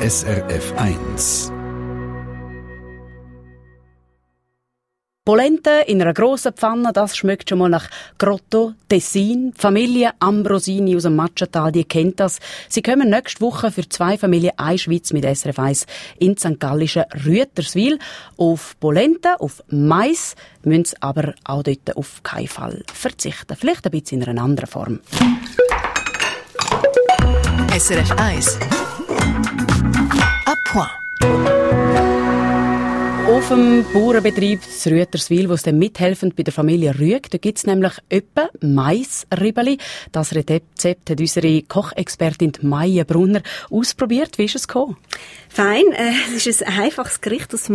SRF 1. Polenta in einer grossen Pfanne, das schmeckt schon mal nach Grotto, Tessin. Die Familie Ambrosini aus dem Matschental, die kennt das. Sie kommen nächste Woche für 2 Familien Schweiz mit SRF 1 in St. Gallischen Rüeterswil. Auf Polenta, auf Mais, müssen sie aber auch dort auf keinen Fall verzichten. Vielleicht ein bisschen in einer anderen Form. SRF 1 à point. Auf dem Bauernbetrieb in Rüeterswil, wo es dann mithelfend bei der Familie Rüegg, da gibt es nämlich öppe Maisribeli. Das Rezept hat unsere Kochexpertin Maja Brunner ausprobiert. Wie ist es gekommen? Fein. Es ist ein einfaches Gericht aus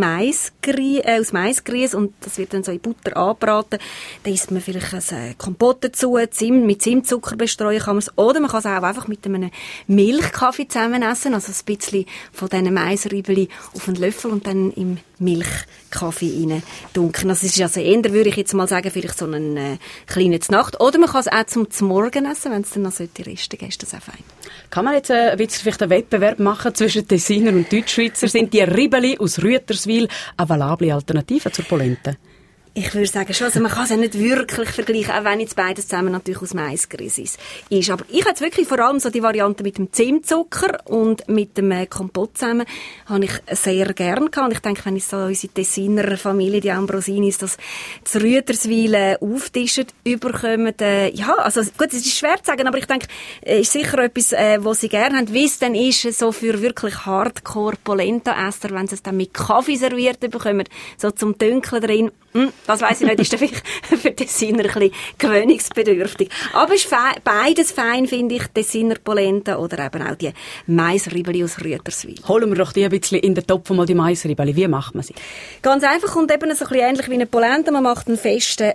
Maisgrieß und das wird dann so in Butter angebraten. Da isst man vielleicht ein Kompott dazu, mit Zimtzucker bestreuen kann man es. Oder man kann es auch einfach mit einem Milchkaffee zusammen essen, also ein bisschen von diesen Maisribeli auf einen Löffel und dann im Milchkaffee rein dunkeln. Das ist also eher, würde ich jetzt mal sagen, vielleicht so einen kleinen Znacht. Oder man kann es auch zum Morgen essen, wenn es dann noch solche Reste gibt, ist das auch fein. Kann man jetzt ein bisschen vielleicht einen Wettbewerb machen zwischen Tessiner und Deutschschweizer? Sind die Ribeli aus Rüeterswil eine valable Alternative zur Polenta? Ich würde sagen schon, also man kann es ja nicht wirklich vergleichen, auch wenn jetzt beides zusammen natürlich aus Maisgrieß ist. Aber ich habe jetzt wirklich vor allem so die Variante mit dem Zimtzucker und mit dem Kompott zusammen, habe ich sehr gern gehabt. Und ich denke, wenn ich so unsere Tessiner Familie, die Ambrosinis, das zu Rüeterswil auftischen, überkommen, ja, also gut, es ist schwer zu sagen, aber ich denke, ist sicher etwas, was sie gerne haben. Wie es dann ist, so für wirklich Hardcore-Polenta-Esser, wenn sie es dann mit Kaffee serviert bekommen, so zum Dünkeln drin, das weiss ich nicht, ist dann vielleicht für Tessiner ein bisschen gewöhnungsbedürftig. Aber es ist beides fein, finde ich, Tessiner Polenta oder eben auch die Maisribeli aus Rüeterswil. Holen wir doch die ein bisschen in den Topf mal die Maisribeli. Wie macht man sie? Ganz einfach und eben so ein bisschen ähnlich wie eine Polenta. Man macht einen festen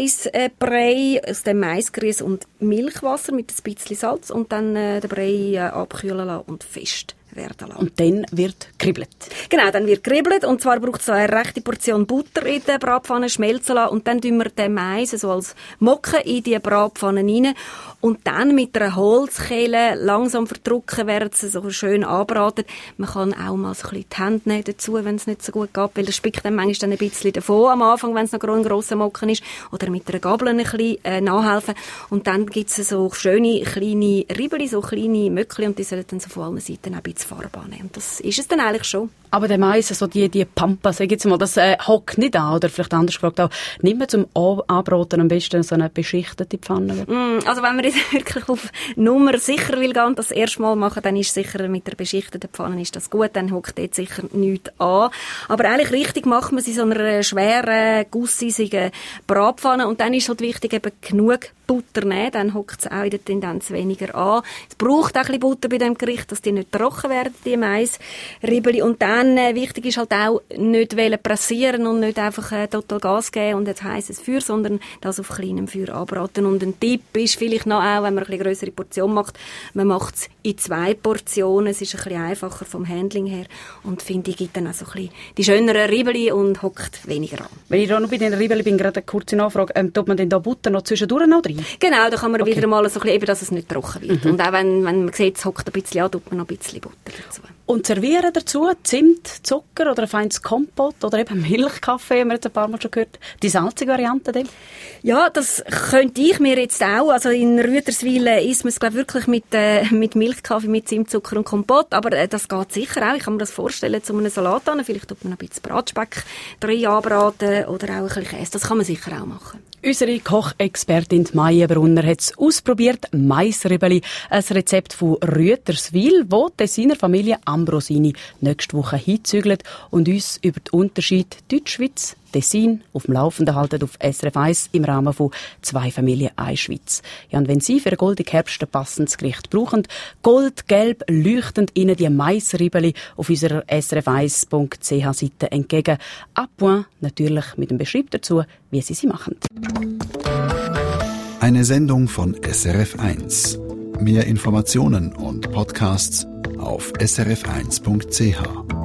Maisbrei aus dem Maisgrieß und Milchwasser mit ein bisschen Salz und dann den Brei abkühlen lassen und fest werden lassen. Und dann wird kribbelt. Genau, dann wird kribbelt und zwar braucht es so eine rechte Portion Butter in der Bratpfanne schmelzen lassen und dann tun wir den Mais so als Mocken in die Bratpfanne rein und dann mit einer Holzkehle langsam verdrücken, während sie so schön anbraten. Man kann auch mal so ein bisschen die Hände nehmen dazu, wenn es nicht so gut geht, weil das spickt dann manchmal dann ein bisschen davon am Anfang, wenn es noch ein grosser Mocken ist, oder mit einer Gabel ein bisschen nachhelfen und dann gibt es so schöne kleine Ribeli, so kleine Möckchen und die sollen dann so von allen Seiten auch ein bisschen Farbe annehmen. Und das ist es dann eigentlich schon. Aber der Mais, so die Pampa, sag jetzt mal, das hockt nicht an, oder vielleicht anders gefragt auch, nimmt man zum Anbraten am besten so eine beschichtete Pfanne? Also wenn man jetzt wirklich auf Nummer sicher will gehen und das erste Mal machen, dann ist sicher mit der beschichteten Pfanne ist das gut, dann hockt dort sicher nichts an. Aber eigentlich richtig macht man sie in so einer schweren, gusseisigen Bratpfanne und dann ist halt wichtig, eben genug Butter nehmen, dann hockt es auch in der Tendenz weniger an. Es braucht auch ein bisschen Butter bei dem Gericht, dass die nicht trocken werden, die Maisribeli. Und dann wichtig ist halt auch, nicht pressieren und nicht einfach total Gas geben und jetzt heisses Feuer, sondern das auf kleinem Feuer anbraten. Und ein Tipp ist vielleicht noch auch, wenn man eine bisschen grössere Portion macht, man macht es in 2 Portionen, es ist ein bisschen einfacher vom Handling her und finde ich, gibt dann auch so ein bisschen die schöneren Ribeli und hockt weniger an. Wenn ich da noch bei den Ribeli bin, gerade eine kurze Nachfrage, tut man denn da Butter noch zwischendurch noch rein? Genau, da kann man wieder mal so ein bisschen, eben, dass es nicht trocken wird. Und auch wenn man sieht, es hockt ein bisschen an, tut man noch ein bisschen Butter dazu. Und servieren dazu Zimt, Zucker oder ein feines Kompott oder eben Milchkaffee, haben wir jetzt ein paar Mal schon gehört. Die salzige Variante dem? Ja, das könnte ich mir jetzt auch. Also in Rüeterswil isst man es, glaube ich, wirklich mit Milchkaffee, mit Zimtzucker und Kompott. Aber das geht sicher auch. Ich kann mir das vorstellen, zu einem Salat an. Vielleicht tut man ein bisschen Bratspeck drin anbraten oder auch ein bisschen Käse. Das kann man sicher auch machen. Unsere Kochexpertin Maja Brunner hat es ausprobiert. Maisribeli, ein Rezept von Rüeterswil, wo die Tessiner Familie Ambrosini nächste Woche hinzügelt und uns über den Unterschied Deutschschweiz, Tessin auf dem Laufenden halten auf SRF 1 im Rahmen von 2 Familien Schweiz. Ja, und wenn Sie für einen goldigen Herbst ein passendes Gericht brauchen, goldgelb leuchtend Ihnen die Maisribeli auf unserer srf1.ch-Seite entgegen. À point, natürlich mit dem Beschreib dazu, wie Sie machen. Eine Sendung von SRF 1. Mehr Informationen und Podcasts auf srf1.ch.